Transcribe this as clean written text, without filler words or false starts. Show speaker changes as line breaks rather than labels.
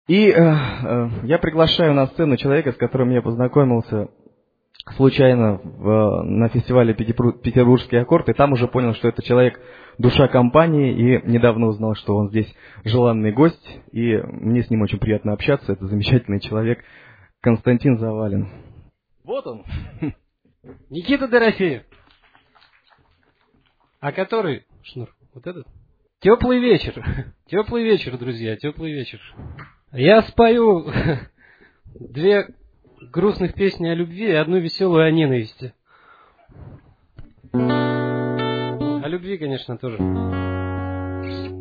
И я приглашаю на сцену человека, с которым я познакомился случайно на фестивале «Петербургский аккорд», и там уже понял, что это человек душа компании, и недавно узнал, что он здесь желанный гость, и мне с ним очень приятно общаться. Это замечательный человек Константин Завалин. Вот он.
Никита Дорофеев. А который шнур? Вот этот? Теплый вечер. Теплый вечер, друзья, теплый вечер. Я спою 2 грустных песни о любви и 1 веселую о ненависти. О любви, конечно, тоже.